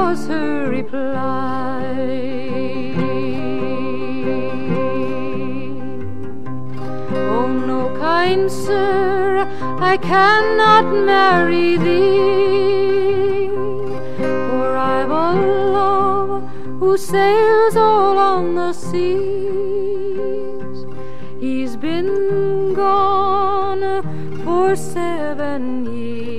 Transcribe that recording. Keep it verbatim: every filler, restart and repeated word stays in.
was her reply. Oh no, kind sir, I cannot marry thee, for I've a love who sails all on the seas. He's been gone for seven years.